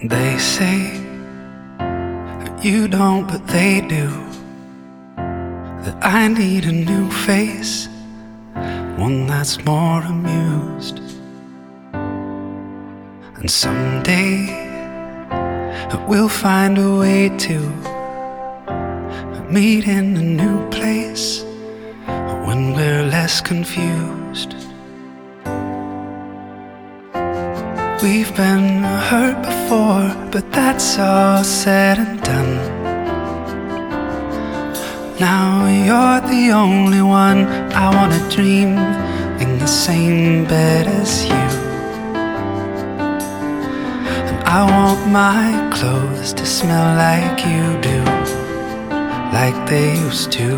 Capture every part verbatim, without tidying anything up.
They say that you don't, but they do. That I need a new face, one that's more amused. And someday we'll find a way to meet in a new place when we're less confused. We've been hurt before, but that's all said and done. Now you're the only one I wanna dream in the same bed as you. And I want my clothes to smell like you do, like they used to.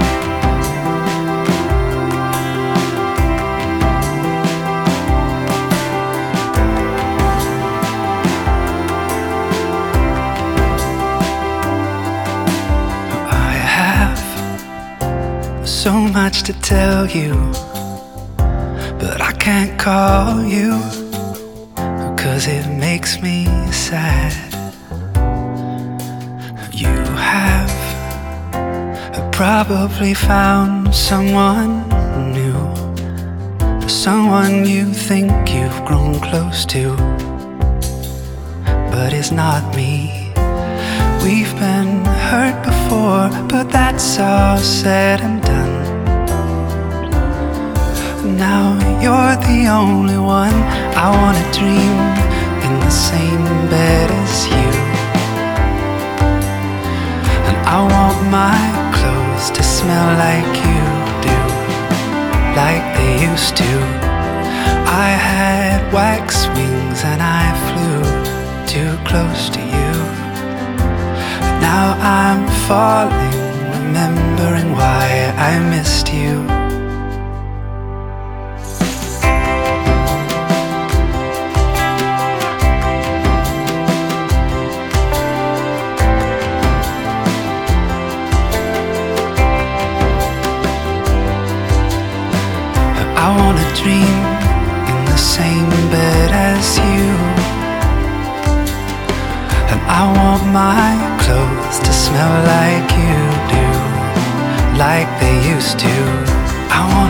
So much to tell you, but I can't call you, 'cause it makes me sad. You have probably found someone new, someone you think you've grown close to, but it's not me. We've been hurt before, but that's all said and done. Now you're the only one I wanna dream in the same bed as you. And I want my clothes to smell like you do, like they used to. I had wax wings and I flew too close to you. Now I'm falling, remembering why I missed you. I wanna dream in the same bed as you. And I want my clothes to smell like you do, like they used to. I want